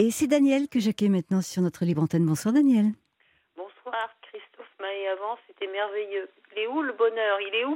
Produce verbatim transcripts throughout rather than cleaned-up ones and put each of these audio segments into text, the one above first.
Et c'est Daniel que j'accueille maintenant sur notre libre antenne. Bonsoir Daniel. Bonsoir, Christophe Maé avant, c'était merveilleux. Il est où le bonheur? Il est où?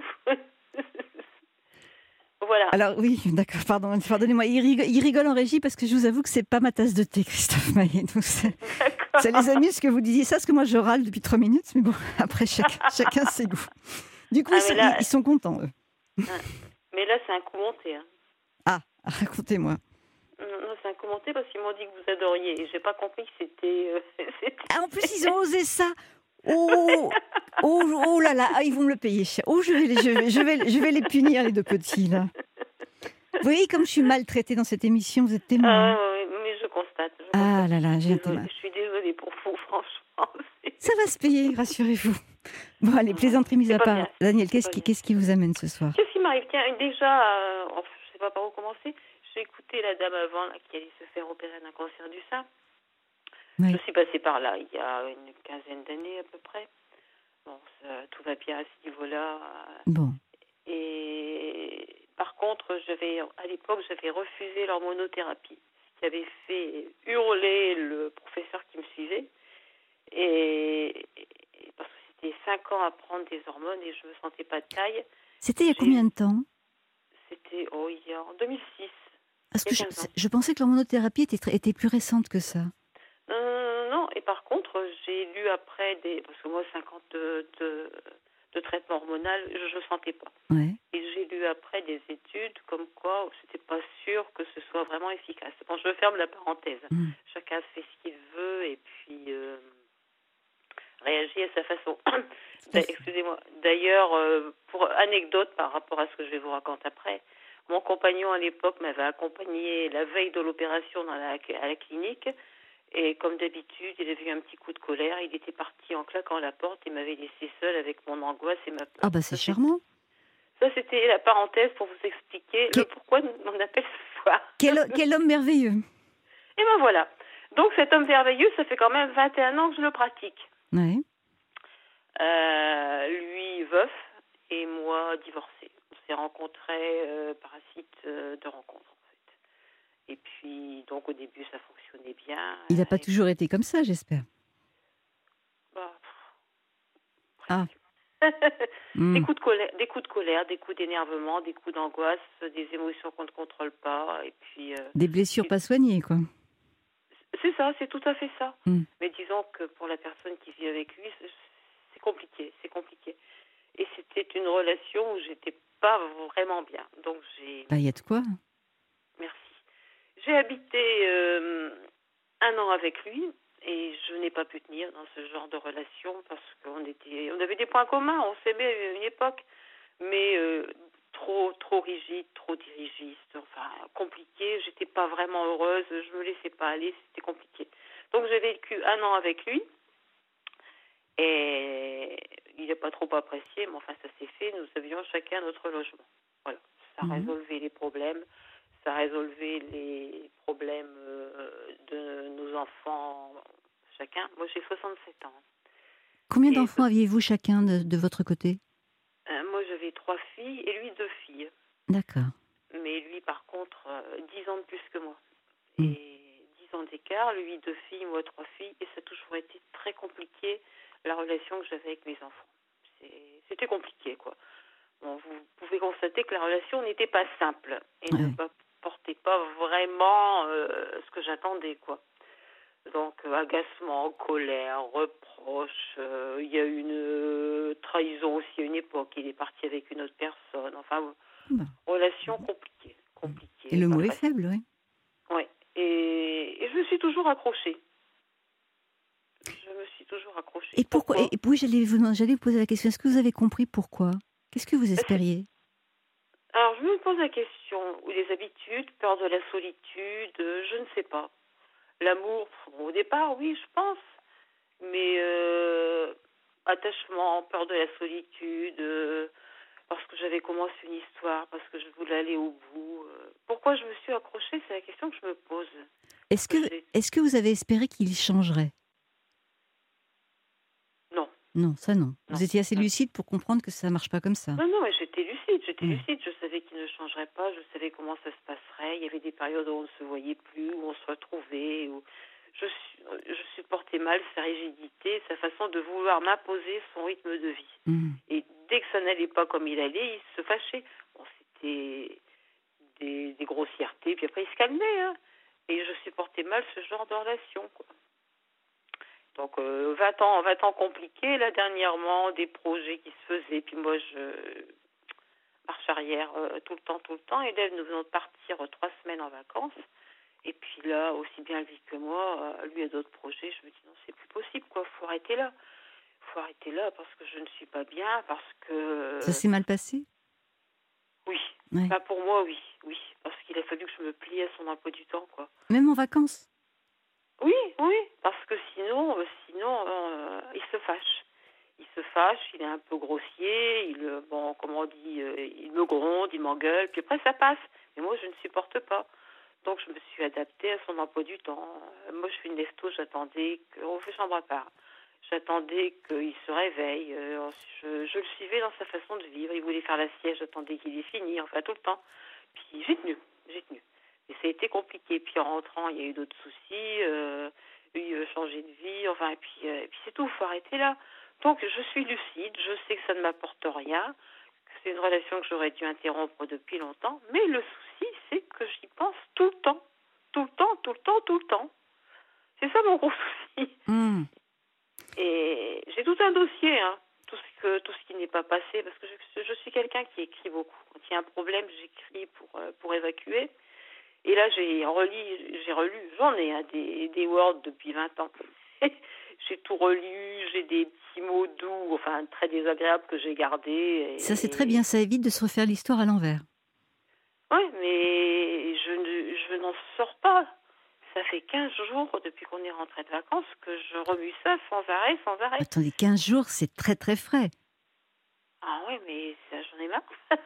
Voilà. Alors oui, d'accord, pardon, pardonnez-moi, il rigole, il rigole en régie parce que je vous avoue que c'est pas ma tasse de thé, Christophe Maé. Donc c'est, ça les amuse que vous disiez ça, parce que moi je râle depuis trois minutes, mais bon, après chacun, chacun ses goûts. Du coup, Ah, ils, sont, là, ils, ils sont contents, eux. hein. Mais là, c'est un coup monté. Hein. Ah, racontez-moi. Non, non, c'est un coup monté parce qu'ils m'ont dit que vous adoriez. Et j'ai pas compris que c'était... euh, c'était... Ah, en plus, ils ont osé ça. Oh, oh, oh là là, ah, ils vont me le payer cher. Oh, je vais, les- je, vais, je, vais, je vais les punir, les deux petits, là. Vous voyez comme je suis maltraitée dans cette émission, vous êtes témoin. Ah, Hein. oui, mais je constate. Je, Ah constate. là là, Je, j'ai suis un désolée, témoin. je suis désolée pour vous, franchement. C'est, Ça va se payer, rassurez-vous. Bon, allez, plaisanterie mise c'est à pas part. bien. Daniel, C'est qu'est-ce pas qui, bien. qu'est-ce qui vous amène ce soir? Qu'est-ce qui m'arrive? Tiens, déjà, euh, enfin, je sais pas par où commencer. J'ai écouté la dame avant là, qui allait se faire opérer d'un cancer du sein. Oui. Je suis passée par là il y a une quinzaine d'années à peu près. Bon, ça, tout va bien à ce niveau-là. Bon. Et par contre, j'avais, à l'époque, j'avais refusé l'hormonothérapie, ce qui avait fait hurler le professeur qui me suivait. Et, et parce que c'était cinq ans à prendre des hormones et je me sentais pas de taille. C'était il y a J'ai, combien de temps? c'était oh, il y a, en deux mille six, Parce il que y je, a quinze ans. je pensais que l'hormonothérapie était, très- était plus récente que ça. Non, non, non, non. Et par contre, j'ai lu après des... Parce que moi, cinq ans de, de, de traitement hormonal, je ne sentais pas. Ouais. Et j'ai lu après des études comme quoi c'était pas sûr que ce soit vraiment efficace. Bon, je ferme la parenthèse. Mm. Chacun fait ce qu'il veut et puis euh, réagit à sa façon. Tout à fait. Excusez-moi. D'ailleurs, euh, pour anecdote par rapport à ce que je vais vous raconter après, mon compagnon à l'époque m'avait accompagné la veille de l'opération dans la, à la clinique. Et comme d'habitude, il avait eu un petit coup de colère. Il était parti en claquant la porte et m'avait laissé seule avec mon angoisse et ma peur. Ah bah c'est Ça, c'est- charmant. ça, c'était la parenthèse pour vous expliquer Que- le pourquoi on appelle ce soir. Quel, quel homme merveilleux. Et ben voilà. Donc cet homme merveilleux, ça fait quand même vingt et un ans que je le pratique. Ouais. Euh, lui, veuf, et moi, divorcée. On s'est rencontrés euh, par un site euh, de rencontre, en fait. Et puis, donc au début, ça fonctionnait bien. Il n'a pas Et toujours été comme ça, j'espère. bah, Ah. des Mm. coups de colère, des coups de colère, des coups d'énervement, des coups d'angoisse, des émotions qu'on ne contrôle pas, et puis euh, Des blessures pas soignées, quoi. c'est ça, c'est tout à fait ça. Mm. Mais disons que pour la personne qui vit avec lui, c'est c'est compliqué, c'est compliqué. Et c'était une relation où j'étais pas vraiment bien. Donc j'ai, Bah, il y a de quoi. merci. J'ai habité euh, un an avec lui. Et je n'ai pas pu tenir dans ce genre de relation parce qu'on était, on avait des points communs, on s'aimait à une époque, mais euh, trop, trop rigide, trop dirigiste, enfin compliqué. J'étais pas vraiment heureuse, je me laissais pas aller, c'était compliqué. Donc j'ai vécu un an avec lui et il n'a pas trop apprécié, mais enfin ça s'est fait. Nous avions chacun notre logement. Voilà, ça a Mhm. résolu les problèmes. Ça a résolu les problèmes euh, de nos enfants chacun. Moi, j'ai soixante-sept ans. Combien Et d'enfants aviez-vous chacun de, de votre côté? euh, moi, j'avais trois filles et lui deux filles. D'accord. Mais lui, par contre, euh, dix ans de plus que moi. Mm. Et dix ans d'écart, lui deux filles, moi trois filles. Et ça a toujours été très compliqué, la relation que j'avais avec mes enfants. C'est- C'était compliqué, quoi. Bon, vous pouvez constater que la relation n'était pas simple et Ouais. ne portait pas vraiment euh, ce que j'attendais, quoi. Donc, euh, agacement, colère, reproche, euh, il y a eu une euh, trahison aussi à une époque, il est parti avec une autre personne, enfin, Bah. relation compliquée, compliquée, Et le pas mot est facile. faible, oui. Ouais. Et, et je me suis toujours accrochée. Je me suis toujours accrochée. Et pourquoi, et, et oui, j'allais vous, demander- j'allais vous poser la question, est-ce que vous avez compris pourquoi? Qu'est-ce que vous Parce que- espériez? Alors, je me pose la question, ou les habitudes, peur de la solitude, euh, je ne sais pas. L'amour, bon, au départ, oui, je pense. Mais euh, attachement, peur de la solitude, euh, parce que j'avais commencé une histoire, parce que je voulais aller au bout. euh. Pourquoi je me suis accrochée, c'est la question que je me pose. Est-ce que, J'ai- est-ce que vous avez espéré qu'il changerait? Non, Non, ça non. Non. Vous étiez assez non. lucide pour comprendre que ça marche pas comme ça. Non, non, mais j'étais lucide, j'étais Mmh. lucide. Je savais qu'il ne changerait pas, je savais comment ça se passerait. Il y avait des périodes où on ne se voyait plus, où on se retrouvait. Où... Je, su- je supportais mal sa rigidité, sa façon de vouloir m'imposer son rythme de vie. Mmh. Et dès que ça n'allait pas comme il allait, il se fâchait. Bon, c'était des, des grossièretés, puis après il se calmait. Hein. Et je supportais mal ce genre de relation, quoi. Donc euh, vingt ans, vingt ans compliqués, là dernièrement, des projets qui se faisaient, puis moi je marche arrière euh, tout le temps, tout le temps, et là nous venons de partir euh, trois semaines en vacances, et puis là, aussi bien lui que moi, euh, lui a d'autres projets, je me dis non, c'est plus possible, quoi, faut arrêter là, faut arrêter là, parce que je ne suis pas bien, parce que, Ça euh, s'est mal passé? oui, Ouais. bah pour moi, oui, oui, parce qu'il a fallu que je me plie à son emploi du temps, quoi. Même en vacances? Oui, oui, parce que sinon, euh, sinon, euh, il se fâche. Il se fâche, il est un peu grossier, il, euh, bon, comment on dit, euh, il me gronde, il m'engueule, puis après ça passe. Mais moi, je ne supporte pas. Donc, je me suis adaptée à son emploi du temps. Euh, Moi, je suis une lesto, j'attendais qu'on fait chambre à part. J'attendais qu'il se réveille. euh, je, je le suivais dans sa façon de vivre. Il voulait faire la sieste, j'attendais qu'il ait fini, enfin tout le temps. Puis j'ai tenu, j'ai tenu. Et ça a été compliqué. Puis en rentrant, il y a eu d'autres soucis, euh, il a eu changé de vie, enfin, et puis, euh, et puis c'est tout, il faut arrêter là. Donc je suis lucide, je sais que ça ne m'apporte rien, que c'est une relation que j'aurais dû interrompre depuis longtemps, mais le souci, c'est que j'y pense tout le temps. Tout le temps, tout le temps, tout le temps. C'est ça mon gros souci. Mmh. Et j'ai tout un dossier, hein, tout ce que tout ce qui n'est pas passé, parce que je, je suis quelqu'un qui écrit beaucoup. Quand il y a un problème, j'écris pour euh, pour évacuer. Et là, j'ai relu, j'ai relu, j'en ai hein, des des Word depuis vingt ans. J'ai tout relu, j'ai des petits mots doux, enfin très désagréables que j'ai gardés. Ça, c'est très Et bien, ça évite de se refaire l'histoire à l'envers. oui, mais je ne je n'en sors pas. Ça fait quinze jours depuis qu'on est rentré de vacances que je remue ça sans arrêt, sans arrêt. Attendez, quinze jours, c'est très très frais. Ah oui, mais ça, j'en ai marre.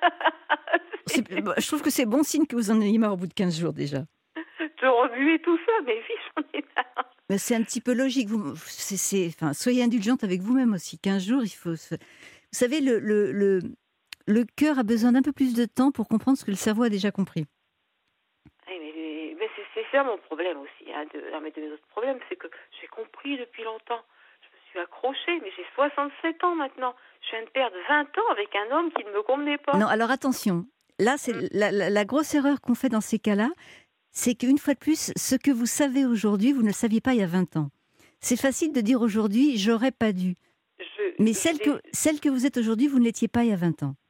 C'est- bah, je trouve que c'est bon signe que vous en ayez marre au bout de quinze jours déjà. De remuer tout ça, mais oui, j'en ai marre. Mais c'est un petit peu logique. Vous, c'est, c'est- enfin, soyez indulgente avec vous-même aussi. quinze jours, il faut se... Vous savez, le, le, le, le cœur a besoin d'un peu plus de temps pour comprendre ce que le cerveau a déjà compris. Oui, mais, mais c'est, c'est ça mon problème aussi. Hein, de, un de mes autres problèmes, c'est que j'ai compris depuis longtemps. Je me suis accrochée, mais j'ai soixante-sept ans maintenant. Je viens de perdre vingt ans avec un homme qui ne me convenait pas. Non, alors attention. Là, c'est Mm. la, la- la grosse erreur qu'on fait dans ces cas-là, c'est qu'une fois de plus, ce que vous savez aujourd'hui, vous ne le saviez pas il y a vingt ans. C'est facile de dire aujourd'hui, j'aurais pas dû. Je, Mais je celle l'ai- que, celle que vous êtes aujourd'hui, vous ne l'étiez pas il y a vingt ans.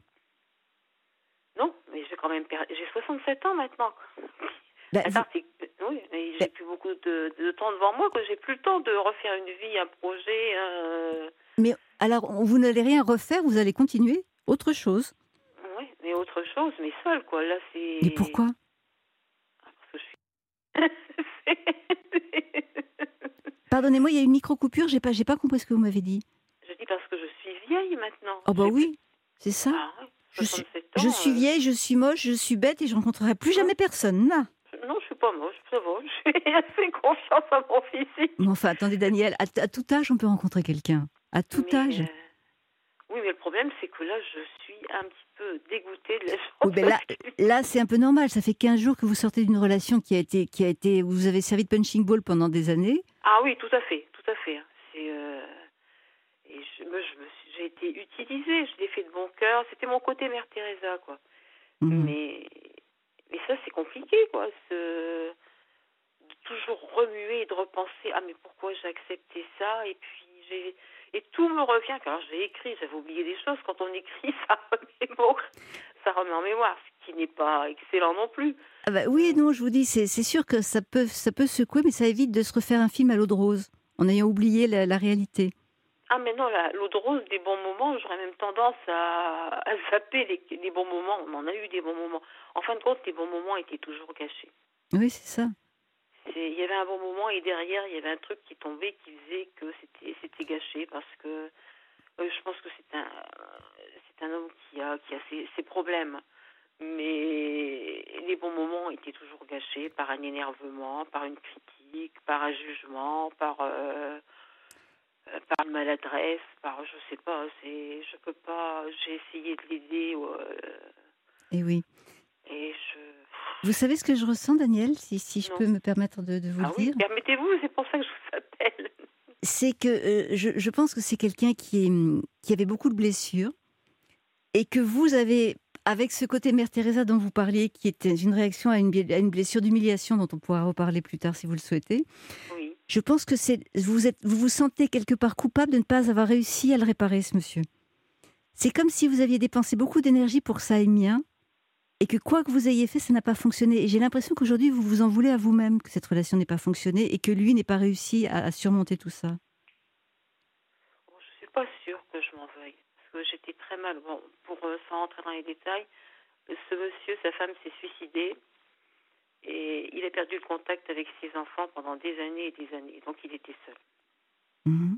Non, mais j'ai quand même perdu. J'ai soixante-sept ans maintenant. Bah, Attends, vous- c'est... Oui, mais j'ai bah, plus beaucoup de, de temps devant moi, que j'ai plus le temps de refaire une vie, un projet. Euh... mais alors, on- vous n'allez rien refaire, vous allez continuer autre chose. Oui, mais autre chose, mais seule, quoi. Là, c'est... Mais pourquoi? Ah, parce que je suis... Pardonnez-moi, il y a une micro-coupure, j'ai pas, j'ai pas compris ce que vous m'avez dit. Je dis parce que je suis vieille maintenant. Oh bah J'ai plus- oui, c'est ça. Ah ouais, Je suis, soixante-sept ans. je suis euh, vieille, je suis moche, je suis bête et je rencontrerai plus jamais personne, là. je- Non, je suis pas moche, ça va. Je fais assez confiance à mon physique. Mais enfin, attendez, Daniel, à, à tout âge, on peut rencontrer quelqu'un. À tout Mais, âge. euh, Oui, mais le problème, c'est que là, je suis un petit peu dégoûtée de la chose. Oui, ben là, là c'est un peu normal. Ça fait quinze jours que vous sortez d'une relation qui a été, qui a été, où vous avez servi de punching ball pendant des années. Ah oui, tout à fait, tout à fait. hein. C'est euh, et je, moi, je me suis- j'ai été utilisée, je l'ai fait de bon cœur. C'était mon côté Mère Teresa, quoi. Mhm. Mais mais ça, c'est compliqué, quoi. Ce- de toujours remuer et de repenser. Ah, mais pourquoi j'ai accepté ça? Et puis j'ai et tout me revient. Alors j'ai écrit, j'avais oublié des choses. Quand on écrit, ça remémore, ça remet en mémoire, ce qui n'est pas excellent non plus. Ah bah oui et non, je vous dis, c'est c'est sûr que ça peut, ça peut secouer, mais ça évite de se refaire un film à l'eau de rose, en ayant oublié la, la réalité. Ah, mais non, la- l'eau de rose, des bons moments, j'aurais même tendance à, à zapper les, les bons moments. On en a eu des bons moments. En fin de compte, les bons moments étaient toujours gâchés. Oui, c'est ça. C'est- Il y avait un bon moment et derrière, il y avait un truc qui tombait qui faisait que c'était c'était gâché parce que euh, je pense que c'est un, c'est un homme qui a, qui a ses, ses problèmes. Mais les bons moments étaient toujours gâchés par un énervement, par une critique, par un jugement, par... euh, euh, par maladresse, par je sais pas, c'est je peux pas, j'ai essayé de l'aider euh, Et oui. et je Vous savez ce que je ressens, Daniel, si, si je non. peux me permettre de, de vous le Ah oui, dire? permettez-vous, c'est pour ça que je vous appelle. C'est que euh, je, je pense que c'est quelqu'un qui, est, hum, qui avait beaucoup de blessures et que vous avez, avec ce côté Mère Teresa dont vous parliez, qui était une réaction à une, bi- à une blessure d'humiliation dont on pourra reparler plus tard si vous le souhaitez, Oui. je pense que c'est vous êtes vous vous sentez quelque part coupable de ne pas avoir réussi à le réparer, ce monsieur. C'est comme si vous aviez dépensé beaucoup d'énergie pour que ça aille bien et que quoi que vous ayez fait, ça n'a pas fonctionné. Et j'ai l'impression qu'aujourd'hui, vous vous en voulez à vous-même que cette relation n'ait pas fonctionné et que lui n'ait pas réussi à, à surmonter tout ça. Bon, je suis pas sûre que je m'en veuille parce que j'étais très mal. Bon, pour euh, sans rentrer dans les détails, ce monsieur, sa femme s'est suicidée et il a perdu le contact avec ses enfants pendant des années et des années. Donc il était seul. Mhm.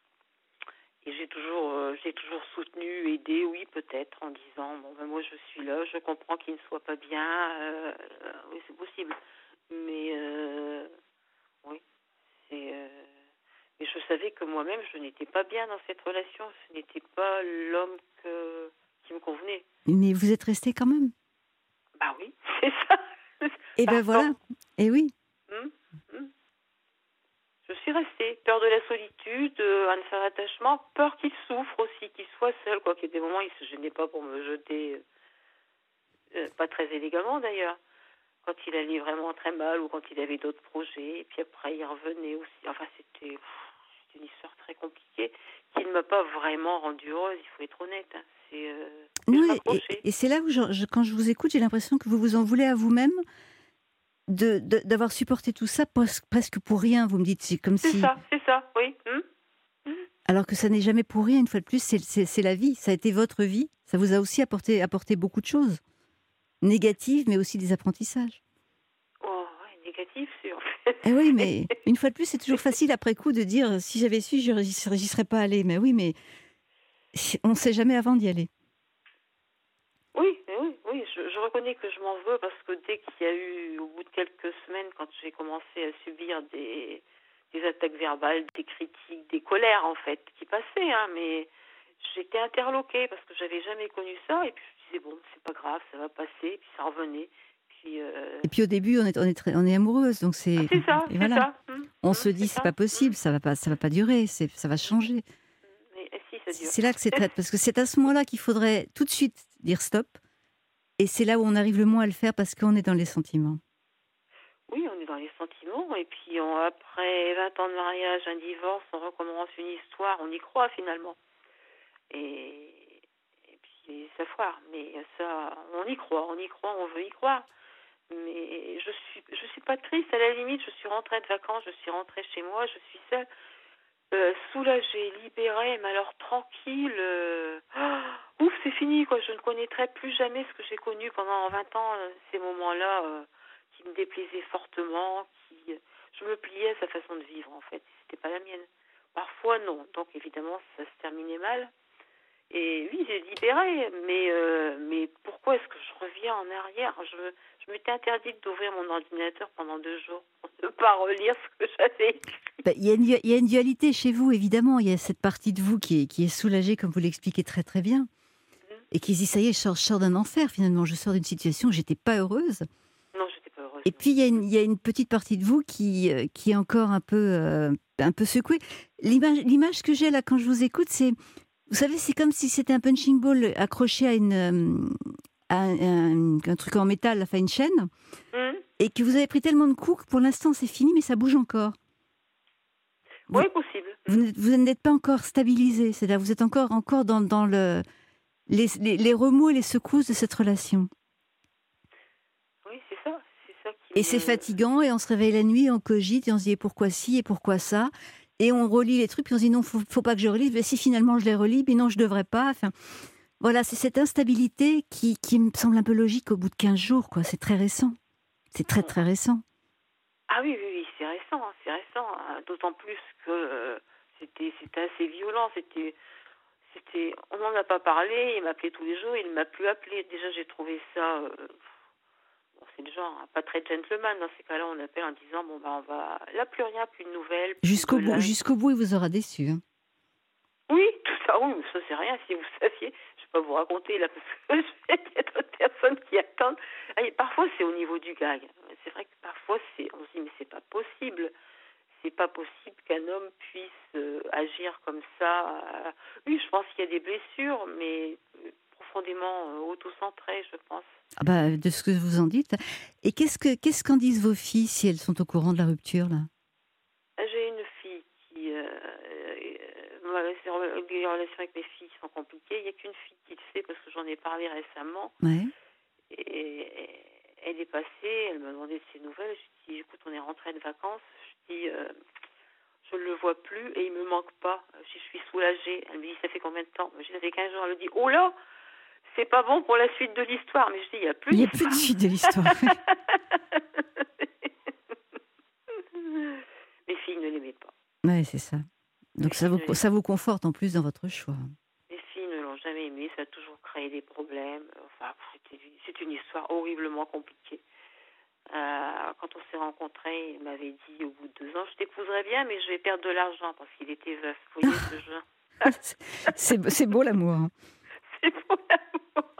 Et j'ai toujours, euh, j'ai toujours soutenu, aidé, oui peut-être, en disant bon ben moi je suis là, je comprends qu'il ne soit pas bien, euh, euh, oui c'est possible, mais euh, oui c'est, euh, mais je savais que moi-même je n'étais pas bien dans cette relation, ce n'était pas l'homme que qui me convenait. Mais vous êtes resté quand même. Bah oui, c'est ça. Et ben Par temps. voilà. Et oui. Hum, hum. Je suis restée. Peur de la solitude, euh, un certain attachement, peur qu'il souffre aussi, qu'il soit seul. Quoi qu'il y ait des moments, il se gênait pas pour me jeter, euh, euh, pas très élégamment d'ailleurs, quand il allait vraiment très mal ou quand il avait d'autres projets. Et puis après, il revenait aussi. Enfin, c'était, pff, c'était une histoire très compliquée qui ne m'a pas vraiment rendue heureuse, il faut être honnête. Hein. C'est, euh, mais Non, je et, et- m'accrochais. et c'est là où, je- je- quand je vous écoute, j'ai l'impression que vous vous en voulez à vous-même de, de- d'avoir supporté tout ça pres- presque pour rien. Vous me dites, c'est comme C'est si. ça, c'est ça, oui. Hum, hum. Alors que ça n'est jamais pour rien, une fois de plus, c'est, c'est- c'est la vie. Ça a été votre vie. Ça vous a aussi apporté, apporté beaucoup de choses. Négatives, mais aussi des apprentissages. Oh, ouais, négatif, c'est en fait. Eh oui, C'est- mais une fois de plus, c'est toujours facile après coup de dire si j'avais su, je n'y serais, j'y serais pas allée. Mais oui, mais on ne sait jamais avant d'y aller. Oui, mais oui, oui, je, je reconnais que je m'en veux parce que dès qu'il y a eu, au bout de quelques semaines, quand j'ai commencé à subir des, des attaques verbales, des critiques, des colères en fait, qui passaient, hein, mais j'étais interloquée parce que j'avais jamais connu ça et puis je disais bon, c'est pas grave, ça va passer, et puis ça revenait, puis euh... Et puis au début, on est, on est, très, on est amoureuse, donc ah, c'est c'est ça, et c'est voilà. ça, hum, On hum, se c'est dit c'est ça, pas possible, hum, ça va pas, ça va pas durer, c'est, ça va changer. mais eh, si ça C'est dure. c'est là que c'est traite, parce que c'est à ce moment-là qu'il faudrait tout de suite dire stop. Et c'est là où on arrive le moins à le faire parce qu'on est dans les sentiments. Oui, on est dans les sentiments et puis on, après vingt ans de mariage, un divorce, on recommence une histoire, on y croit finalement. Et, et puis ça foire, mais ça, on y croit, on y croit, on veut y croire. Mais je suis, je suis pas triste. À la limite, je suis rentrée de vacances, je suis rentrée chez moi, je suis seule, euh, soulagée, libérée, mais alors tranquille. Euh, ah, ouf, c'est fini quoi. Je ne connaîtrai plus jamais ce que j'ai connu pendant vingt ans, euh, ces moments-là euh, qui me déplaisaient fortement, qui, euh, je me pliais à sa façon de vivre en fait. C'était pas la mienne. Parfois non. Donc évidemment, ça se terminait mal. Et oui, j'ai libéré, mais, euh, mais pourquoi est-ce que je reviens en arrière? Je, je m'étais interdite d'ouvrir mon ordinateur pendant deux jours pour ne pas relire ce que j'avais écrit. Bah, Il y, a une du- il y a une dualité chez vous, évidemment. Il y a cette partie de vous qui est, qui est soulagée, comme vous l'expliquez très très bien, Mhm. et qui se dit ça y est, je sors, je sors d'un enfer finalement. Je sors d'une situation où j'étais pas heureuse. Non, j'étais pas heureuse. Et Non. puis il y a une, il y a une petite partie de vous qui, euh, qui est encore un peu, euh, un peu secouée. L'image, l'image que j'ai là quand je vous écoute, c'est, vous savez, c'est comme si c'était un punching ball accroché à une, euh, à un, un- un truc en métal, enfin une chaîne, Mhm. et que vous avez pris tellement de coups que pour l'instant c'est fini, mais ça bouge encore. Vous, Oui, possible. vous Mhm. n'êtes vous n'êtes pas encore stabilisé, c'est-à-dire vous êtes encore, encore dans, dans le, les, les, les remous et les secousses de cette relation. Oui, c'est ça. C'est ça qui Et me... c'est fatigant, et on se réveille la nuit, on cogite, et on se dit et pourquoi ci, et pourquoi ça, et on relit les trucs, puis on se dit non, faut, faut pas que je relise, mais si finalement je les relis, mais non, je devrais pas. Enfin, voilà, c'est cette instabilité qui, qui me semble un peu logique au bout de quinze jours, quoi. C'est très récent. C'est très très récent. Ah oui, oui, oui, c'est récent, hein, c'est récent. Hein. D'autant plus que euh, c'était, c'était assez violent. C'était, c'était, on n'en a pas parlé. Il m'appelait tous les jours. Il ne m'a plus appelé. Déjà, j'ai trouvé ça. Euh, bon, c'est le genre, hein, pas très gentleman. Dans ces cas-là, on appelle en disant bon bah on va. Là, plus rien, plus de nouvelles, plus de Jusqu'au bout, linge. jusqu'au bout, il vous aura déçu. Hein. Oui, tout ça, oui, mais ça c'est rien. Si vous saviez, je ne vais pas vous raconter là, parce que je sais qu'il y a d'autres personnes qui attendent. Et parfois, c'est au niveau du gag. C'est vrai que parfois, c'est, on se dit, mais c'est pas possible. C'est pas possible qu'un homme puisse euh, agir comme ça. Euh, oui, je pense qu'il y a des blessures, mais euh, profondément euh, auto-centrées, je pense. Ah bah, de ce que vous en dites. Et qu'est-ce que qu'est-ce qu'en disent vos filles si elles sont au courant de la rupture là? J'ai une fille qui... Euh, euh, les relations avec mes filles sont compliquées. Il n'y a qu'une fille qui le sait parce que j'en ai parlé récemment. Ouais. Et, et elle est passée, elle m'a demandé de ses nouvelles. Je lui ai dit, écoute, on est rentré de vacances. Je lui ai dit, euh, je ne le vois plus et il ne me manque pas. Je, je suis soulagée. Elle me dit, ça fait combien de temps? Je dis, ça fait quinze jours. Elle me dit, oh là, c'est pas bon pour la suite de l'histoire. Mais je dis, il n'y a plus Il n'y a plus de suite de l'histoire. Mes filles ne l'aimaient pas. Oui, c'est ça. Donc ça vous, ça vous conforte en plus dans votre choix. Les filles ne l'ont jamais aimé, ça a toujours créé des problèmes. Enfin, c'est une histoire horriblement compliquée. Euh, quand on s'est rencontrés, il m'avait dit au bout de deux ans, je t'épouserais bien, mais je vais perdre de l'argent parce qu'il était veuf. Vous voyez ce jeu? c'est, c'est beau l'amour. Hein. C'est beau l'amour.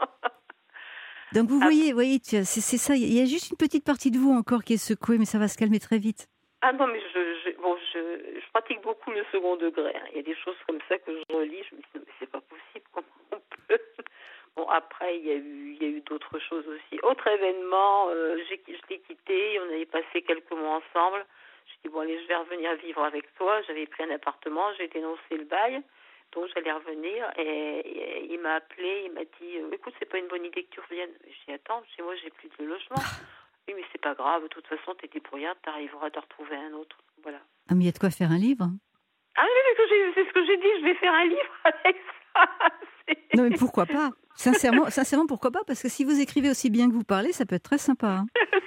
Donc vous ah. voyez, voyez c'est, c'est ça. Il y a juste une petite partie de vous encore qui est secouée, mais ça va se calmer très vite. Ah non, mais je, je, bon, je, je pratique beaucoup le second degré. Hein. Il y a des choses comme ça que je relis. Je me dis, non, mais c'est pas possible. Comment on peut? Bon, après, il y a eu, il y a eu d'autres choses aussi. Autre événement, euh, j'ai, je l'ai quitté. On avait passé quelques mois ensemble. Je dis, bon, allez, je vais revenir vivre avec toi. J'avais pris un appartement. J'ai dénoncé le bail. Donc, j'allais revenir. Et, et il m'a appelé. Il m'a dit, écoute, c'est pas une bonne idée que tu reviennes. Je dis, attends, chez moi, j'ai plus de logement. Oui, mais c'est pas grave, de toute façon, t'es débrouillard, t'arriveras à te retrouver un autre. Voilà. Ah, mais il y a de quoi faire un livre. Ah oui, c'est ce que j'ai, c'est ce que j'ai dit, je vais faire un livre avec ça. C'est... Non, mais pourquoi pas? Sincèrement, sincèrement, pourquoi pas? Parce que si vous écrivez aussi bien que vous parlez, ça peut être très sympa. Hein.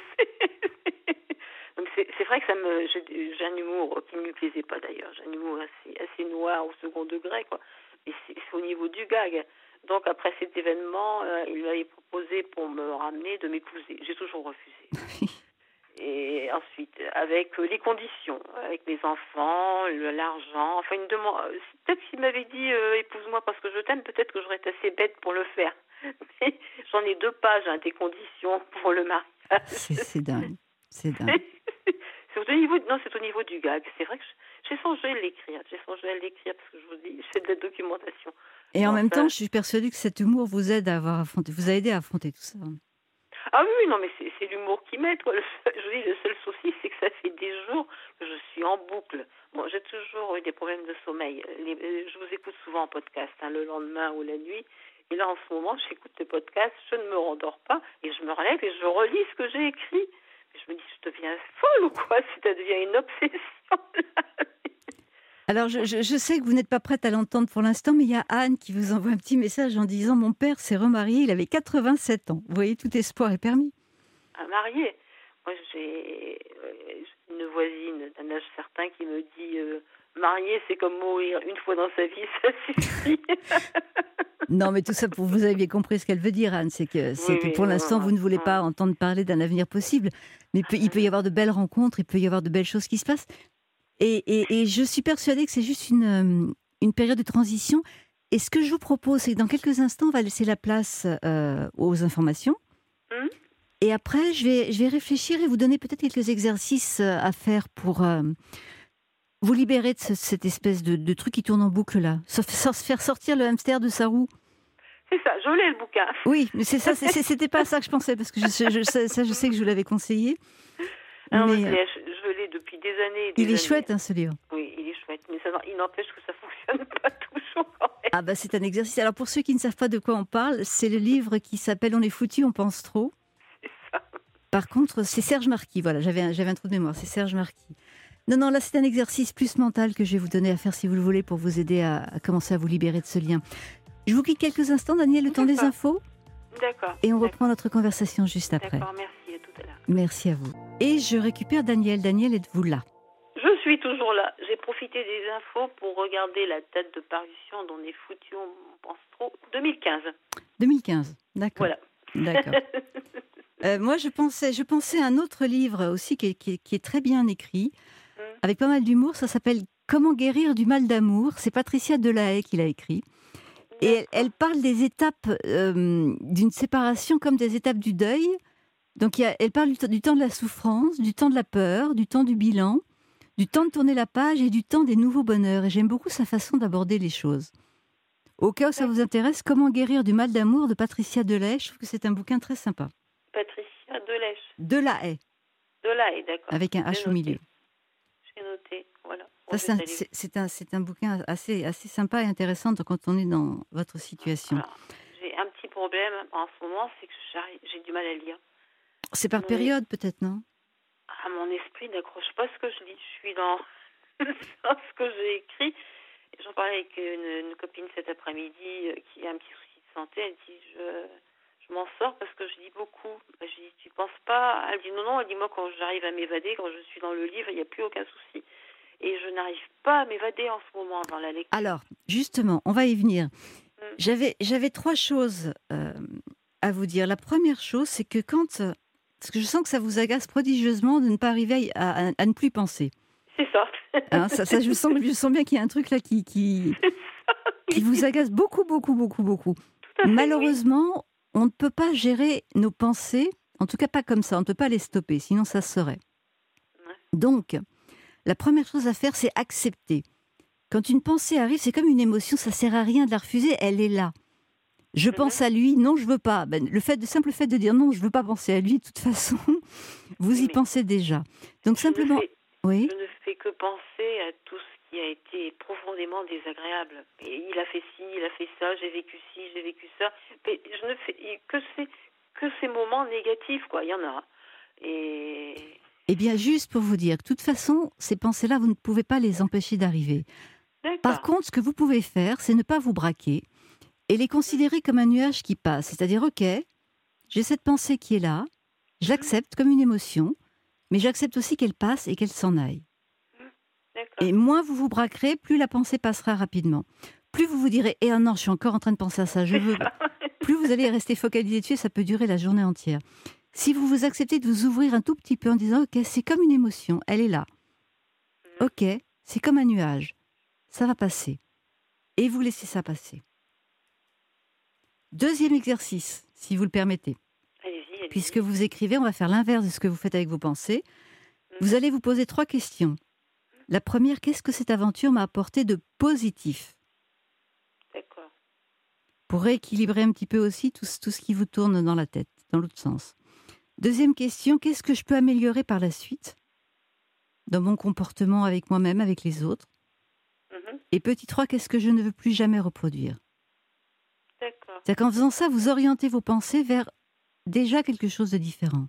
c'est... Donc c'est, c'est vrai que ça me, j'ai, j'ai un humour qui ne lui plaisait pas d'ailleurs. J'ai un humour assez, assez noir au second degré, quoi. Mais c'est, c'est au niveau du gag. Donc, après cet événement, euh, il m'avait proposé pour me ramener de m'épouser. J'ai toujours refusé. Et ensuite, avec les conditions, avec mes enfants, le, l'argent, enfin, une demande. Peut-être s'il m'avait dit euh, épouse-moi parce que je t'aime, peut-être que j'aurais été assez bête pour le faire. Mais j'en ai deux pages, hein, des conditions pour le mariage. C'est, c'est dingue. C'est dingue. c'est au niveau, non, c'est au niveau du gag. C'est vrai que j'ai songé à l'écrire. J'ai songé à l'écrire parce que je vous dis, je fais de la documentation. Et en enfin, même temps, je suis persuadée que cet humour vous aide à avoir affronté, vous a aidé à affronter tout ça. Ah oui, non, mais c'est, c'est l'humour qui m'aide. Quoi. Le seul, je dis, le seul souci, c'est que ça fait des jours que je suis en boucle. Bon, j'ai toujours eu des problèmes de sommeil. Les, je vous écoute souvent en podcast, hein, le lendemain ou la nuit. Et là, en ce moment, j'écoute les podcasts, je ne me rendors pas, et je me relève et je relis ce que j'ai écrit. Et je me dis, je deviens folle ou quoi? Si ça devient une obsession. Alors, je, je, je sais que vous n'êtes pas prête à l'entendre pour l'instant, mais il y a Anne qui vous envoie un petit message en disant « Mon père s'est remarié, il avait quatre-vingt-sept ans. » Vous voyez, tout espoir est permis. Un marié. Moi, j'ai une voisine d'un âge certain qui me dit euh, « Marié, c'est comme mourir. Une fois dans sa vie, ça suffit. » Non, mais tout ça, pour vous aviez compris ce qu'elle veut dire, Anne. C'est que, c'est oui, que pour oui, l'instant, oui, vous ne voulez pas entendre parler d'un avenir possible. Mais il peut, il peut y avoir de belles rencontres, il peut y avoir de belles choses qui se passent. Et, et, et je suis persuadée que c'est juste une, une période de transition. Et ce que je vous propose, c'est que dans quelques instants, on va laisser la place euh, aux informations. Mmh. Et après, je vais, je vais réfléchir et vous donner peut-être quelques exercices à faire pour euh, vous libérer de ce, cette espèce de, de truc qui tourne en boucle là. Se faire sortir le hamster de sa roue. C'est ça, je l'ai le bouquin. Oui, mais c'est ça, c'est, c'était pas ça que je pensais, parce que je, je, je, ça, je sais que je vous l'avais conseillé. Non, mais, mais je l'ai depuis des années. Et des il est années. chouette, hein, ce livre. Oui, il est chouette, mais ça, il n'empêche que ça ne fonctionne pas toujours. Ah bah c'est un exercice. Alors pour ceux qui ne savent pas de quoi on parle, c'est le livre qui s'appelle « On est foutu, on pense trop ». C'est ça. Par contre, c'est Serge Marquis. Voilà, j'avais un, j'avais un trou de mémoire. C'est Serge Marquis. Non, non, là c'est un exercice plus mental que je vais vous donner à faire si vous le voulez pour vous aider à, à commencer à vous libérer de ce lien. Je vous quitte quelques instants, Daniel, le temps des infos. D'accord. Et on D'accord. reprend notre conversation juste après. D'accord, merci, à tout à l'heure. Merci à vous. Et je récupère Daniel. Daniel, êtes-vous là? Je suis toujours là. J'ai profité des infos pour regarder la date de parution d'On est foutu, on pense trop. deux mille quinze. deux mille quinze, d'accord. Voilà. D'accord. euh, moi, je pensais, je pensais à un autre livre aussi qui est, qui est, qui est très bien écrit, mmh. avec pas mal d'humour. Ça s'appelle Comment guérir du mal d'amour. C'est Patricia Delahaye qui l'a écrit. Et elle, elle parle des étapes euh, d'une séparation comme des étapes du deuil. Donc il y a, elle parle du, t- du temps de la souffrance, du temps de la peur, du temps du bilan, du temps de tourner la page et du temps des nouveaux bonheurs. Et j'aime beaucoup sa façon d'aborder les choses. Au cas où ça vous intéresse, Comment guérir du mal d'amour de Patricia Delahaye. Je trouve que c'est un bouquin très sympa. Patricia Delèche. Delahaye. Delahaye, d'accord. Avec un J'ai H au milieu. noté. J'ai noté, voilà. Ça, Bon, je c'est, un, vais c'est, c'est, un, c'est un bouquin assez, assez sympa et intéressant quand on est dans votre situation. Alors, j'ai un petit problème en ce moment, c'est que j'arrive- j'ai du mal à lire. C'est par Mon, période peut-être, non? ah, mon esprit n'accroche pas ce que je lis. Je suis dans, dans ce que j'ai écrit. Et j'en parlais avec une, une copine cet après-midi euh, qui a un petit souci de santé. Elle dit, je, je m'en sors parce que je lis beaucoup. Je dis, tu penses pas? Elle dit, non, non. Elle dit, moi, quand j'arrive à m'évader, quand je suis dans le livre, il n'y a plus aucun souci. Et je n'arrive pas à m'évader en ce moment dans la lecture. Alors, justement, on va y venir. Mm. J'avais, j'avais trois choses euh, à vous dire. La première chose, c'est que quand... euh, Parce que je sens que ça vous agace prodigieusement de ne pas arriver à, à- à ne plus penser. C'est ça. Hein, ça, ça, je, sens, je sens bien qu'il y a un truc là qui, qui, qui vous agace beaucoup, beaucoup, beaucoup, beaucoup. Tout à fait, Malheureusement, oui. On ne peut pas gérer nos pensées, en tout cas pas comme ça, on ne peut pas les stopper, sinon ça se saurait. Ouais. Donc, la première chose à faire, c'est accepter. Quand une pensée arrive, c'est comme une émotion, ça ne sert à rien de la refuser, elle est là. Je mm-hmm. pense à lui, non, je ne veux pas. Ben, le, fait, le simple fait de dire non, je ne veux pas penser à lui, de toute façon, vous y Mais pensez déjà. Donc je simplement... Ne fais, oui. Je ne fais que penser à tout ce qui a été profondément désagréable. Et il a fait ci, il a fait ça, j'ai vécu ci, j'ai vécu ça. Mais je ne fais que ces, que ces moments négatifs, quoi. Il y en a. Et... Eh bien, juste pour vous dire que de toute façon, ces pensées-là, vous ne pouvez pas les empêcher d'arriver. D'accord. Par contre, ce que vous pouvez faire, c'est ne pas vous braquer et les considérer comme un nuage qui passe. C'est-à-dire, ok, j'ai cette pensée qui est là, je l'accepte comme une émotion, mais j'accepte aussi qu'elle passe et qu'elle s'en aille. D'accord. Et moins vous vous braquerez, plus la pensée passera rapidement. Plus vous vous direz, eh oh non, je suis encore en train de penser à ça, je veux... plus vous allez rester focalisé dessus, ça peut durer la journée entière. Si vous vous acceptez de vous ouvrir un tout petit peu en disant, ok, c'est comme une émotion, elle est là. Ok, c'est comme un nuage, ça va passer. Et vous laissez ça passer. Deuxième exercice, si vous le permettez. Allez-y, allez-y. Puisque vous écrivez, on va faire l'inverse de ce que vous faites avec vos pensées. Mmh. Vous allez vous poser trois questions. La première, qu'est-ce que cette aventure m'a apporté de positif? D'accord. Pour rééquilibrer un petit peu aussi tout, tout ce qui vous tourne dans la tête, dans l'autre sens. Deuxième question, qu'est-ce que je peux améliorer par la suite dans mon comportement avec moi-même, avec les autres? Mmh. Et petit trois, qu'est-ce que je ne veux plus jamais reproduire? D'accord. C'est-à-dire qu'en faisant ça, vous orientez vos pensées vers déjà quelque chose de différent.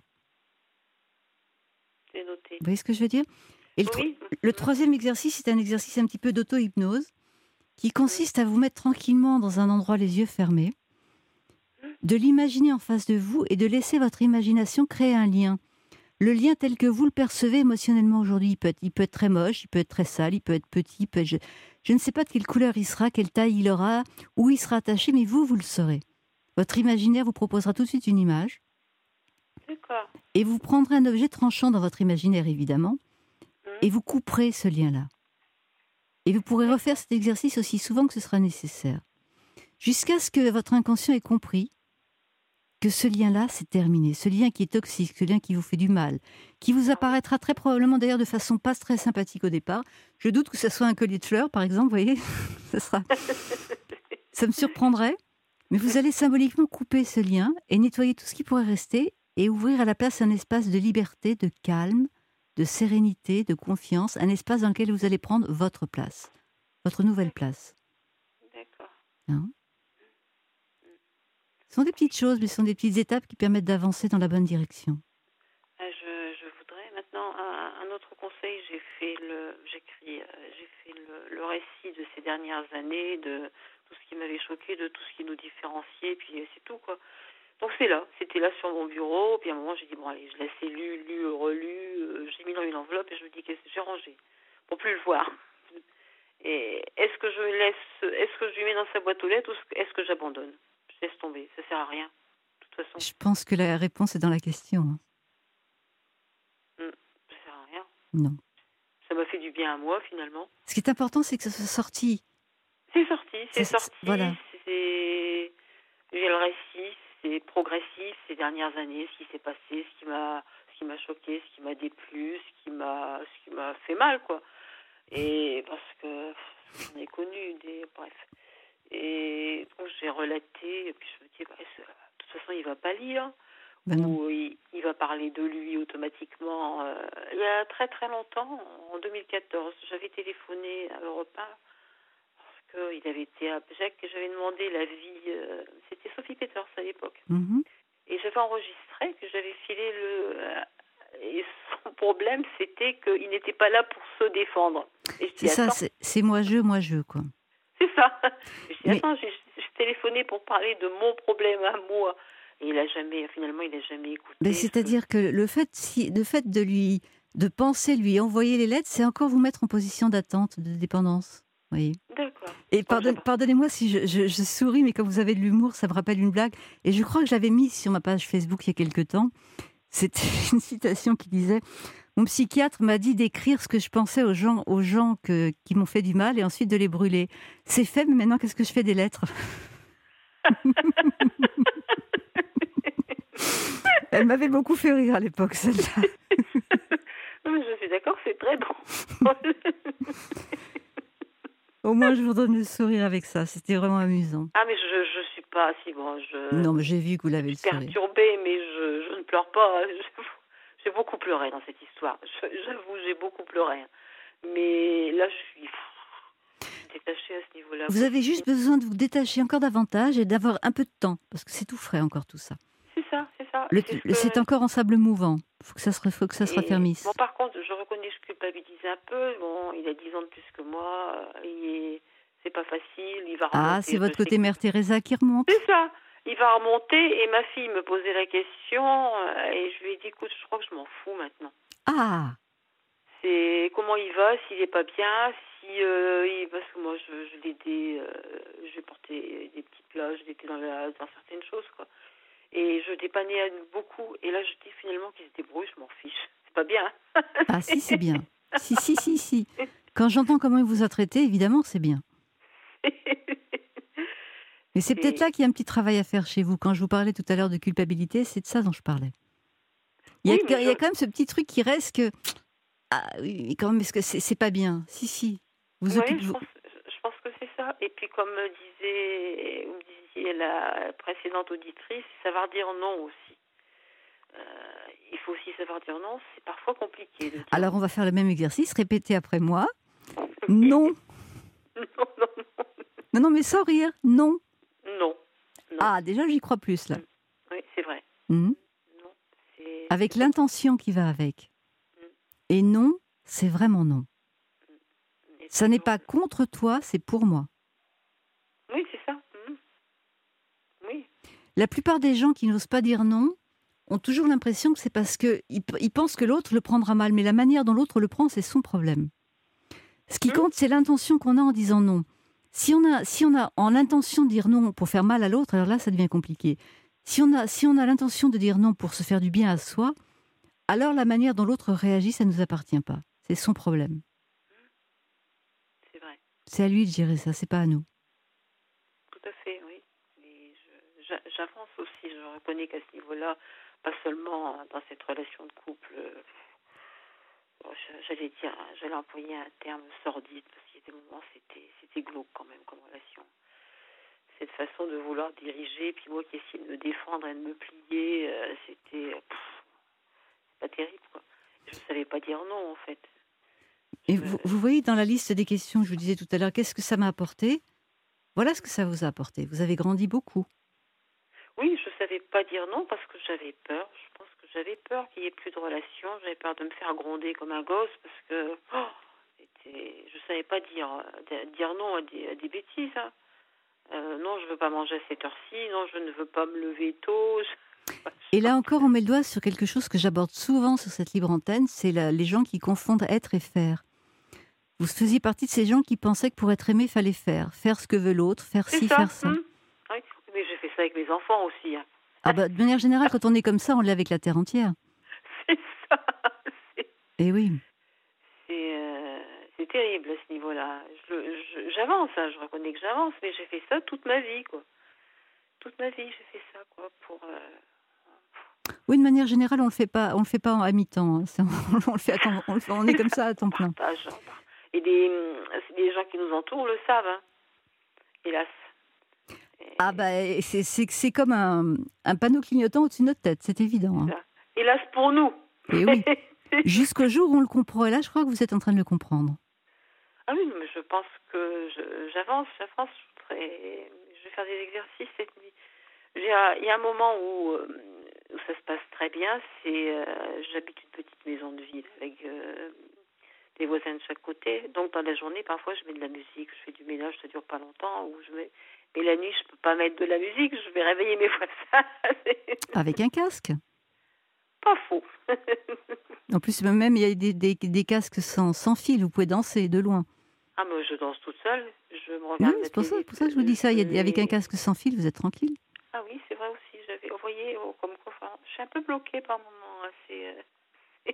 C'est noté. Vous voyez ce que je veux dire? Et le, oui. tro- le troisième exercice, c'est un exercice un petit peu d'auto-hypnose qui consiste à vous mettre tranquillement dans un endroit les yeux fermés, de l'imaginer en face de vous et de laisser votre imagination créer un lien. Le lien tel que vous le percevez émotionnellement aujourd'hui, il peut être, il peut être très moche, il peut être très sale, il peut être petit, il peut être, je, je ne sais pas de quelle couleur il sera, quelle taille il aura, où il sera attaché, mais vous, vous le saurez. Votre imaginaire vous proposera tout de suite une image. D'accord. Et vous prendrez un objet tranchant dans votre imaginaire, évidemment, mmh. et vous couperez ce lien-là. Et vous pourrez refaire cet exercice aussi souvent que ce sera nécessaire. Jusqu'à ce que votre inconscient ait compris que ce lien-là, c'est terminé. Ce lien qui est toxique, ce lien qui vous fait du mal, qui vous apparaîtra très probablement d'ailleurs de façon pas très sympathique au départ. Je doute que ce soit un collier de fleurs, par exemple, vous voyez. ça, sera... ça me surprendrait. Mais vous allez symboliquement couper ce lien et nettoyer tout ce qui pourrait rester et ouvrir à la place un espace de liberté, de calme, de sérénité, de confiance, un espace dans lequel vous allez prendre votre place, votre nouvelle place. D'accord. Hein? Ce sont des petites choses, mais ce sont des petites étapes qui permettent d'avancer dans la bonne direction. Je, je voudrais maintenant un, un autre conseil. J'ai fait le, j'écris, euh, j'ai fait le, le récit de ces dernières années, de tout ce qui m'avait choqué, de tout ce qui nous différenciait, puis c'est tout, quoi. Donc c'est là, c'était là sur mon bureau, puis à un moment j'ai dit, bon allez, je laisse lu, lu, relu, euh, j'ai mis dans une enveloppe et je me dis, qu'est-ce que j'ai rangé pour plus le voir. Et est-ce que je laisse, est-ce que je lui mets dans sa boîte aux lettres ou est-ce que j'abandonne? Je laisse tomber, ça sert à rien, de toute façon. Je pense que la réponse est dans la question. Mmh, ça sert à rien. Non. Ça ça m'a fait du bien à moi, finalement. Ce qui est important, c'est que ça soit sorti. C'est sorti, c'est, C'est- sorti. voilà. C'est, j'ai le récit, c'est progressif ces dernières années, ce qui s'est passé, ce qui m'a, ce qui m'a choqué, ce qui m'a déplu, ce qui m'a, ce qui m'a fait mal, quoi. Et parce que pff, j'en ai connu des, bref. Et donc j'ai relaté, et puis je me dis, bah, de toute façon, il va pas lire. Ben non. Ou il, il va parler de lui automatiquement. Euh, il y a très très longtemps, en deux mille quatorze, j'avais téléphoné à Europe un parce qu'il avait été abject et j'avais demandé l'avis. Euh, c'était Sophie Peters à l'époque. Mhm. Et j'avais enregistré que j'avais filé le. Euh, et son problème, c'était qu'il n'était pas là pour se défendre. Et je C'est dis, ça, attends, c'est, c'est moi-je, moi-je, quoi. c'est ça. Je dis, Mais- attends, j'ai, j'ai téléphoné pour parler de mon problème à moi. Et il a jamais, finalement, il n'a jamais écouté. Mais ce c'est-à-dire que le fait, si, le fait de lui, de penser lui envoyer les lettres, c'est encore vous mettre en position d'attente, de dépendance. Vous voyez. que- D'accord. Et Bon, pardon- ça va. pardonnez-moi si je, je- je souris, mais quand vous avez de l'humour, ça me rappelle une blague. Et je crois que j'avais mis sur ma page Facebook il y a quelque temps, c'était une citation qui disait « Mon psychiatre m'a dit d'écrire ce que je pensais aux gens, aux gens que, qui m'ont fait du mal et ensuite de les brûler. C'est fait, mais maintenant, qu'est-ce que je fais des lettres ?» Elle m'avait beaucoup fait rire à l'époque, celle-là. Non, mais je suis d'accord, c'est très drôle. Au moins, je vous donne le sourire avec ça. C'était vraiment amusant. Ah, mais je je suis pas si bon. Je, Non, mais j'ai vu que vous l'avez je le suis sourire. perturbée, mais je, je ne pleure pas. Je- J'ai beaucoup pleuré dans cette histoire. Je- J'avoue, j'ai beaucoup pleuré. Mais là, je suis, je suis détachée à ce niveau-là. Vous avez juste besoin de vous détacher encore davantage et d'avoir un peu de temps, parce que c'est tout frais encore tout ça. C'est ça, c'est ça. Le- C'est ce le- C'est que- encore en sable mouvant. Il faut que ça se, faut que ça se Et- raffermisse. Bon, par contre, je reconnais, je culpabilise un peu. Bon, il a dix ans de plus que moi. Il est, c'est pas facile. Il va remonter. Ah, c'est votre je sais côté que- Mère Teresa qui remonte. C'est ça. Il va remonter et ma fille me posait la question euh, et je lui ai dit, écoute, je crois que je m'en fous maintenant. Ah, C'est comment il va, s'il est pas bien, si euh, il, parce que moi je, je l'aidais, euh, je lui portais des petits plats, je l'aidais dans, la, dans certaines choses quoi. Et je dépannais à beaucoup. Et là je dis finalement qu'il se débrouille, je m'en fiche. C'est pas bien. ah si, c'est bien. Si, si, si, si. Quand j'entends comment il vous a traité, évidemment, c'est bien. Mais c'est peut-être Et- là qu'il y a un petit travail à faire chez vous. Quand je vous parlais tout à l'heure de culpabilité, c'est de ça dont je parlais. Il y a, Oui, mais il y a je- quand même ce petit truc qui reste que... Ah oui, mais quand même, est-ce que c'est c'est pas bien? Si, si. Vous Oui, occupez... je pense, je pense que c'est ça. Et puis comme me disait, vous me disiez la précédente auditrice, savoir dire non aussi. Euh, il faut aussi savoir dire non, c'est parfois compliqué de dire Alors, on va faire le même exercice. Répétez après moi. Non. non, non, non, Non, non, mais sans rire. Non. non. Non. Ah, déjà, j'y crois plus, là. Oui, c'est vrai. Mhm. Non, c'est... Avec l'intention qui va avec. Mm. Et non, c'est vraiment non. mais Ça n'est toujours- pas contre toi, c'est pour moi. Oui, c'est ça. Mm. Oui. La plupart des gens qui n'osent pas dire non ont toujours l'impression que c'est parce qu'ils ils pensent que l'autre le prendra mal. Mais la manière dont l'autre le prend, c'est son problème. Ce qui Mm. compte, c'est l'intention qu'on a en disant non. Si on a, si on a en l'intention de dire non pour faire mal à l'autre, alors là, ça devient compliqué. Si on a, si on a l'intention de dire non pour se faire du bien à soi, alors la manière dont l'autre réagit, ça ne nous appartient pas. C'est son problème. C'est vrai. C'est à lui de gérer ça, c'est pas à nous. Tout à fait, oui. Mais je- j'a- j'avance aussi. Je reconnais qu'à ce niveau-là, pas seulement dans cette relation de couple, euh, bon, je- j'allais dire, j'allais employer un terme sordide, parce qu'il y a des moments, c'était, c'était glauque quand même comme relation. Cette façon de vouloir diriger, puis moi qui essayais de me défendre et de me plier, euh, c'était pff, c'est pas terrible, quoi. Je ne savais pas dire non, en fait. Et Je- vous, vous voyez dans la liste des questions que je vous disais tout à l'heure, qu'est-ce que ça m'a apporté? Voilà ce que ça vous a apporté. Vous avez grandi beaucoup. Oui, je savais pas dire non parce que j'avais peur. Je pense que j'avais peur qu'il y ait plus de relation. J'avais peur de me faire gronder comme un gosse parce que oh, c'était- je savais pas dire euh, dire non à des, à des bêtises. Hein. Euh, non, je veux pas manger à cette heure-ci. Non, je ne veux pas me lever tôt. Je- Et là encore, on met le doigt sur quelque chose que j'aborde souvent sur cette libre antenne, c'est la- les gens qui confondent être et faire. Vous faisiez partie de ces gens qui pensaient que pour être aimé, il fallait faire. Faire ce que veut l'autre, faire C'est ci, ça. faire ça. hum. Oui, mais j'ai fait ça avec mes enfants aussi. Hein. Ah bah, de manière générale, quand on est comme ça, on l'est avec la terre entière. C'est ça. C'est, Eh oui. c'est, euh, c'est terrible à ce niveau-là. Je, je- j'avance, hein, je reconnais que j'avance, mais j'ai fait ça toute ma vie, quoi. Toute ma vie, j'ai fait ça, quoi, pour... euh, Oui, de manière générale, on le fait pas, on le fait pas à mi-temps, hein. C'est- on le fait à temps, on, le fait- on est comme ça à temps plein. partage, hein, par- Et des, hum, c'est des gens qui nous entourent le savent, hein, hélas. Ah bah et c'est c'est c'est comme un, un panneau clignotant au-dessus de notre tête, c'est évident, hein. Ça. Hélas pour nous. Et oui, jusqu'au jour où on le comprend. Et là, je crois que vous êtes en train de le comprendre. Ah oui, mais je pense que je- j'avance, j'avance. Je, voudrais- je vais faire des exercices cette nuit. J'ai un- Il y a un moment où, euh, où ça se passe très bien. C'est, euh, j'habite une petite maison de ville avec euh, des voisins de chaque côté. Donc dans la journée, parfois, je mets de la musique, je fais du ménage, ça dure pas longtemps. Ou je mets... Mais la nuit, je peux pas mettre de la musique, je vais réveiller mes voisins. C'est Avec un casque. pas faux. En plus, même il y a des, des, des casques sans, sans fil, vous pouvez danser de loin. Ah, mais je danse toute seule. Je me Oui, regarde la c'est pour ça, télé. c'est pour ça que je vous dis ça. Il y a- avec un Je- casque sans fil, vous êtes tranquille. Ah oui, c'est vrai aussi. J'avais envoyé oh, comme quoi. Enfin, je suis un peu bloquée par moments. Hein, c'est, euh,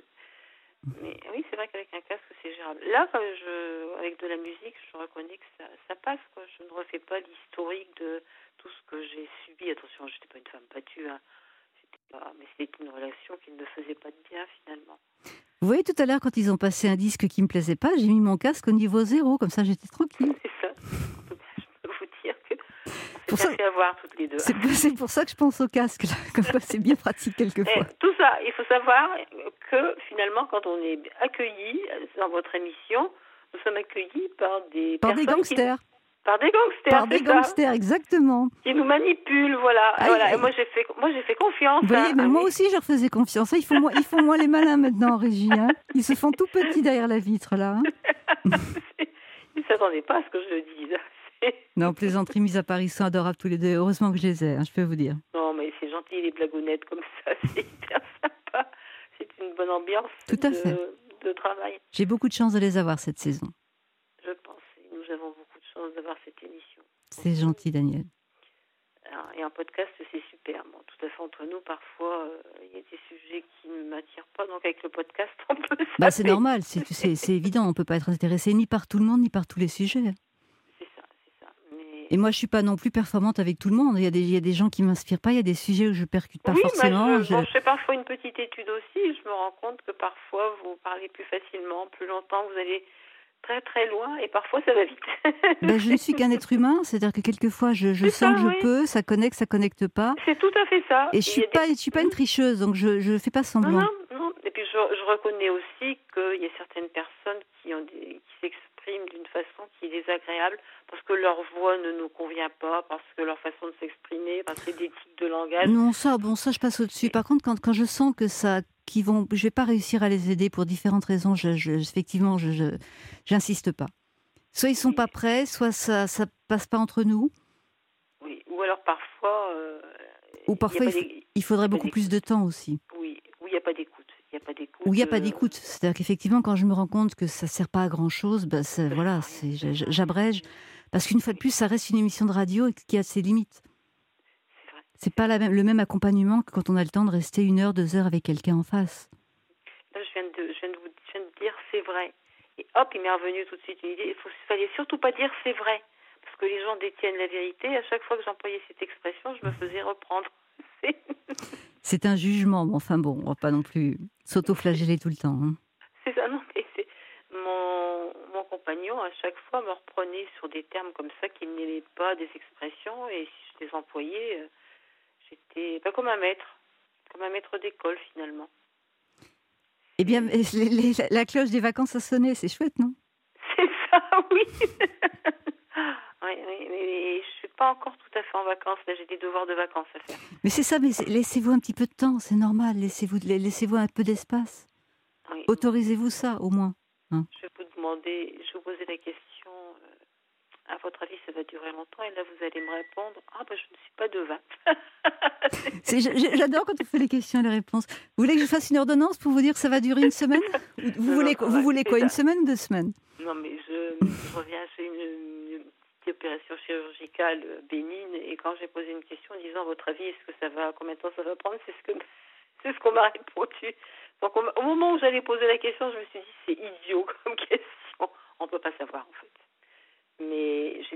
mais oui, c'est vrai qu'avec un casque, c'est gérable. Là, quand je, avec de la musique, je reconnais que ça, ça passe, quoi. Je ne refais pas l'historique de tout ce que j'ai subi. Attention, je n'étais pas une femme battue. Hein. C'était pas, mais c'était une relation qui ne me faisait pas de bien, finalement. Vous voyez, tout à l'heure, quand ils ont passé un disque qui me plaisait pas, j'ai mis mon casque au niveau zéro, comme ça j'étais tranquille. C'est ça. En tout cas, je peux vous dire que on Pour s'est ça- bien fait avoir toutes les deux. C'est c'est pour ça que je pense au casque, là. Comme quoi c'est bien pratique quelquefois. Et tout ça, il faut savoir que finalement, quand on est accueilli dans votre émission, nous sommes accueillis par des Par des personnes qui- gangsters. par des gangsters, Par des c'est ça, gangsters, exactement. qui nous manipulent, voilà. Aïe, voilà. aïe. Et moi, j'ai fait, moi, j'ai fait confiance. Vous voyez, hein. mais Ah moi oui. aussi, je leur faisais confiance. Ils font, moins, ils font moins les malins maintenant en régie. Hein. Ils se font tout petits derrière la vitre, là. Hein. Ils ne s'attendaient pas à ce que je le dise. C'est- Non, plaisanterie mise à part, ils sont adorables tous les deux. Heureusement que je les ai, hein, je peux vous dire. Non, mais c'est gentil, les blagounettes comme ça, c'est hyper sympa. C'est une bonne ambiance Tout à de, fait. de travail, J'ai beaucoup de chance de les avoir cette saison. je pense. Et nous avons beaucoup de chance d'avoir cette émission. C'est gentil, Daniel. Alors, et en podcast, c'est super. Bon, tout à fait entre nous, parfois, euh, il y a des sujets qui ne m'attirent pas. Donc, avec le podcast, on peut Bah, c'est zapper. normal, c'est c'est- c'est évident. On ne peut pas être intéressé ni par tout le monde, ni par tous les sujets. C'est ça, c'est ça. Mais... Et moi, je ne suis pas non plus performante avec tout le monde. Il y a des, il y a des gens qui ne m'inspirent pas. Il y a des sujets où je ne percute pas oui, forcément. bah, je, je- bon, je fais parfois une petite étude aussi. Je me rends compte que parfois, vous parlez plus facilement, plus longtemps, vous allez très très loin et parfois, ça va vite. Ben, je ne suis qu'un être humain, c'est-à-dire que quelquefois je, je C'est sens ça, que je oui. peux, ça connecte, ça connecte pas. C'est tout à fait ça. Et je Il y suis a des- pas, je suis pas une tricheuse, donc je je fais pas Non, semblant. non, non. Et puis je, je reconnais aussi qu'il y a certaines personnes qui, ont des, qui s'expriment d'une façon qui est désagréable parce que leur voix ne nous convient pas, parce que leur façon de s'exprimer, parce que c'est des tics de langage. Non, ça, bon, ça je passe au-dessus. Par contre, quand, quand je sens que ça, qu'ils vont, je vais pas réussir à les aider pour différentes raisons, je, je, effectivement, je, je, j'insiste pas. Soit ils sont pas prêts, soit ça, ça passe pas entre nous, Oui. Ou alors parfois. euh, ou parfois il il, y a f- pas des- il faudrait pas beaucoup plus de temps aussi. Oui, où il n'y a pas d'écoute. Il n'y a pas d'écoute. Ou il n'y a pas euh, d'écoute. C'est-à-dire qu'effectivement, quand je me rends compte que ça sert pas à grand-chose, ben c'est- voilà, c'est, je- je- j'abrège. Parce qu'une fois de plus, ça reste une émission de radio qui a ses limites. C'est vrai. C'est pas la même, le même accompagnement que quand on a le temps de rester une heure, deux heures avec quelqu'un en face. Là, je viens de, je viens de vous je viens de dire c'est vrai. Et hop, il m'est revenu tout de suite une idée. Il faut, fallait surtout pas dire c'est vrai. Parce que les gens détiennent la vérité. À chaque fois que j'employais cette expression, je me faisais reprendre. C'est- C'est un jugement. Bon, enfin bon, on va pas non plus s'auto-flageller tout le temps. Hein. C'est ça, non, mais c'est mon, mon compagnon, à chaque fois, me reprenait sur des termes comme ça qui n'étaient pas des expressions, et si je les employais, euh, j'étais pas comme un maître, comme un maître d'école, finalement. Eh bien, les- les- la cloche des vacances a sonné, c'est chouette, non? C'est ça, oui. Oui, oui, mais je suis pas encore tout à fait en vacances, là, j'ai des devoirs de vacances à faire. Mais c'est ça, mais c'est- laissez-vous un petit peu de temps, c'est normal. Laissez-vous, laissez-vous un peu d'espace. Oui. Autorisez-vous ça, au moins. Hein. Je vais vous demander, je vais vous poser la question, euh, à votre avis, ça va durer longtemps, et là, vous allez me répondre, ah, ben, je ne suis pas devin. C'est- j'- J'adore quand on fait les questions et les réponses. Vous voulez que je fasse une ordonnance pour vous dire que ça va durer une semaine? Vous, Non, voulez, non, ça vous va, voulez c'est quoi? ça. Une semaine ou deux semaines? Non, mais je, je reviens chez une, une petite opération chirurgicale euh, bénigne, et quand j'ai posé une question en disant, à votre avis, est-ce que ça va, combien de temps ça va prendre, c'est ce que c'est ce qu'on m'a répondu. Donc, au, au moment où j'allais poser la question, je me suis dit, c'est idiot comme question.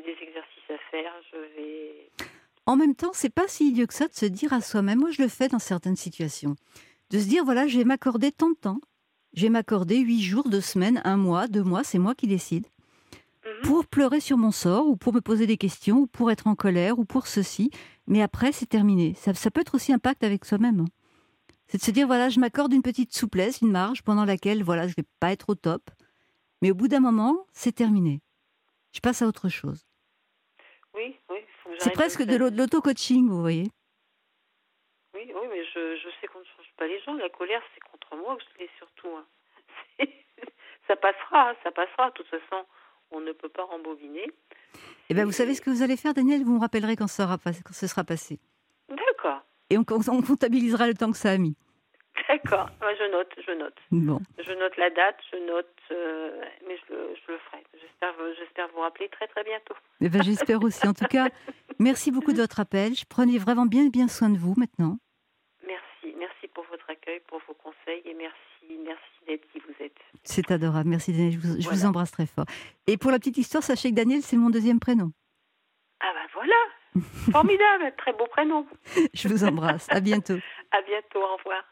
des exercices à faire, je vais... En même temps, c'est pas si idiot que ça de se dire à soi-même, moi je le fais dans certaines situations, de se dire, voilà, je vais m'accorder tant de temps, je vais m'accorder huit jours, deux semaines, un mois, deux mois, c'est moi qui décide, Mhm. pour pleurer sur mon sort, ou pour me poser des questions, ou pour être en colère, ou pour ceci, mais après c'est terminé. Ça, ça peut être aussi un pacte avec soi-même. hein. C'est de se dire, voilà, je m'accorde une petite souplesse, une marge, pendant laquelle, voilà, je vais pas être au top, mais au bout d'un moment, c'est terminé. Je passe à autre chose. Oui, oui, il faut que C'est j'arrive à presque me de faire- l'au- de l'auto-coaching, vous voyez. Oui, oui, mais je, je sais qu'on ne change pas les gens. La colère, c'est contre moi aussi, surtout. hein. C'est- Ça passera, hein, ça passera. De toute façon, on ne peut pas rembobiner. Eh bien, vous savez ce Et- que vous allez faire, Daniel? Vous me rappellerez quand, ça sera pas- quand ce sera passé. D'accord, Et on, on comptabilisera le temps que ça a mis. d'accord. Ouais, je note, je note. Bon. Je note la date, je note, euh, mais je le, je le ferai. J'espère, j'espère vous rappeler très très bientôt. Eh ben, j'espère aussi. En tout cas, merci beaucoup de votre appel. Prenez vraiment bien, bien soin de vous maintenant. Merci, merci pour votre accueil, pour vos conseils et merci, merci d'être qui vous êtes. C'est adorable. Merci, Daniel. Je vous, je vous Voilà. embrasse très fort. Et pour la petite histoire, sachez que Daniel, c'est mon deuxième prénom. Ah ben voilà, formidable, très beau prénom. Je vous embrasse. À bientôt. À bientôt, au revoir.